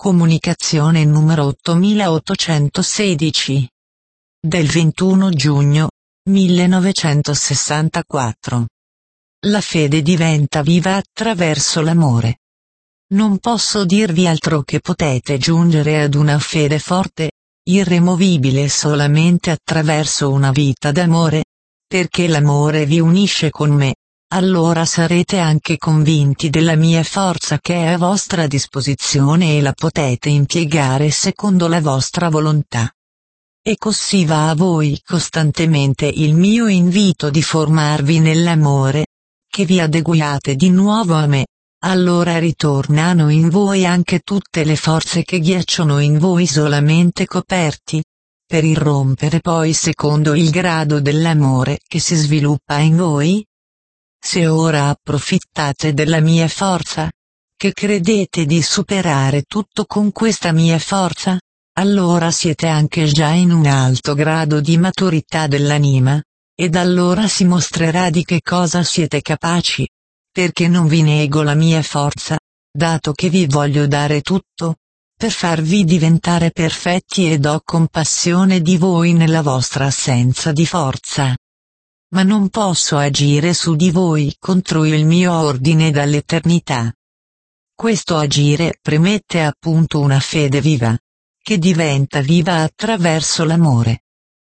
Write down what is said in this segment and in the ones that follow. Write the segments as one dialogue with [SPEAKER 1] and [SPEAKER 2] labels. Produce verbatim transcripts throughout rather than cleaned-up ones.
[SPEAKER 1] Comunicazione numero ottomilaottocentosedici. Del ventuno giugno millenovecentosessantaquattro. La fede diventa viva attraverso l'amore. Non posso dirvi altro che potete giungere ad una fede forte, irremovibile solamente attraverso una vita d'amore, perché l'amore vi unisce con me. Allora sarete anche convinti della mia forza che è a vostra disposizione e la potete impiegare secondo la vostra volontà. E così va a voi costantemente il mio invito di formarvi nell'amore, che vi adeguiate di nuovo a me, allora ritornano in voi anche tutte le forze che ghiacciono in voi solamente coperti, per irrompere poi secondo il grado dell'amore che si sviluppa in voi. Se ora approfittate della mia forza, che credete di superare tutto con questa mia forza, allora siete anche già in un alto grado di maturità dell'anima, ed allora si mostrerà di che cosa siete capaci, perché non vi nego la mia forza, dato che vi voglio dare tutto, per farvi diventare perfetti ed ho compassione di voi nella vostra assenza di forza. Ma non posso agire su di voi contro il mio ordine dall'eternità. Questo agire premette appunto una fede viva, che diventa viva attraverso l'amore.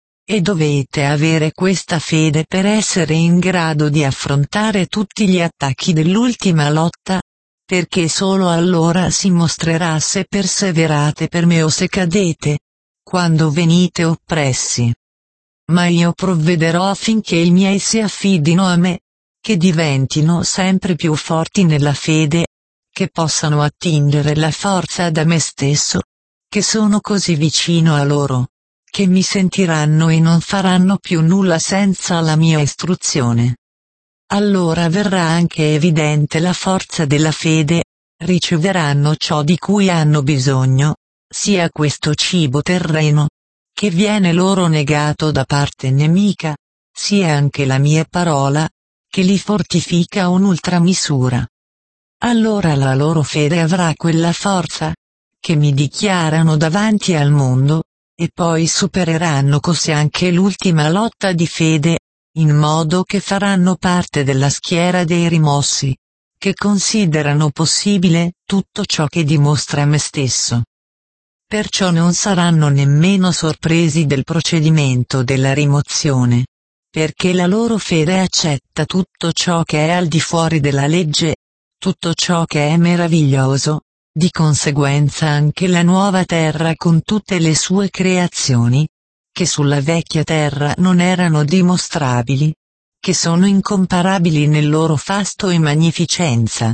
[SPEAKER 1] E dovete avere questa fede per essere in grado di affrontare tutti gli attacchi dell'ultima lotta, perché solo allora si mostrerà se perseverate per me o se cadete, quando venite oppressi. Ma io provvederò affinché i miei si affidino a me, che diventino sempre più forti nella fede, che possano attingere la forza da me stesso, che sono così vicino a loro, che mi sentiranno e non faranno più nulla senza la mia istruzione. Allora verrà anche evidente la forza della fede, riceveranno ciò di cui hanno bisogno, sia questo cibo terreno, che viene loro negato da parte nemica, sia anche la mia parola, che li fortifica un'ultra misura. Allora la loro fede avrà quella forza, che mi dichiarano davanti al mondo, e poi supereranno così anche l'ultima lotta di fede, in modo che faranno parte della schiera dei rimossi, che considerano possibile tutto ciò che dimostra me stesso. Perciò non saranno nemmeno sorpresi del procedimento della rimozione, perché la loro fede accetta tutto ciò che è al di fuori della legge, tutto ciò che è meraviglioso, di conseguenza anche la nuova terra con tutte le sue creazioni, che sulla vecchia terra non erano dimostrabili, che sono incomparabili nel loro fasto e magnificenza.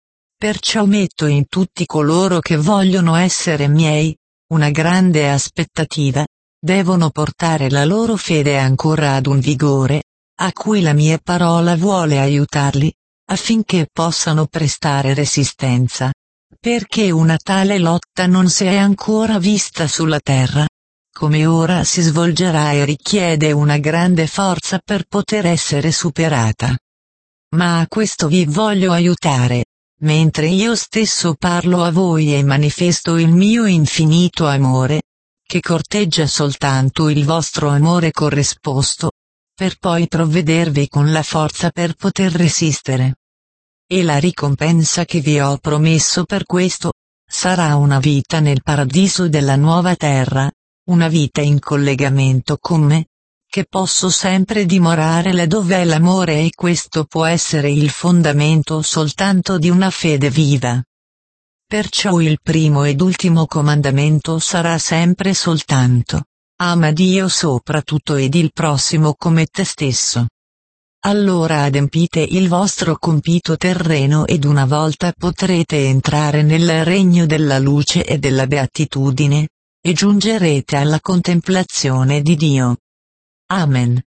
[SPEAKER 1] Perciò metto in tutti coloro che vogliono essere miei, una grande aspettativa, devono portare la loro fede ancora ad un vigore, a cui la mia parola vuole aiutarli, affinché possano prestare resistenza, perché una tale lotta non si è ancora vista sulla terra, come ora si svolgerà e richiede una grande forza per poter essere superata. Ma a questo vi voglio aiutare, mentre io stesso parlo a voi e manifesto il mio infinito amore, che corteggia soltanto il vostro amore corrisposto, per poi provvedervi con la forza per poter resistere. E la ricompensa che vi ho promesso per questo, sarà una vita nel paradiso della nuova terra, una vita in collegamento con me, che posso sempre dimorare laddove è l'amore e questo può essere il fondamento soltanto di una fede viva. Perciò il primo ed ultimo comandamento sarà sempre soltanto: ama Dio sopra tutto ed il prossimo come te stesso. Allora adempite il vostro compito terreno ed una volta potrete entrare nel regno della luce e della beatitudine, e giungerete alla contemplazione di Dio. Amen.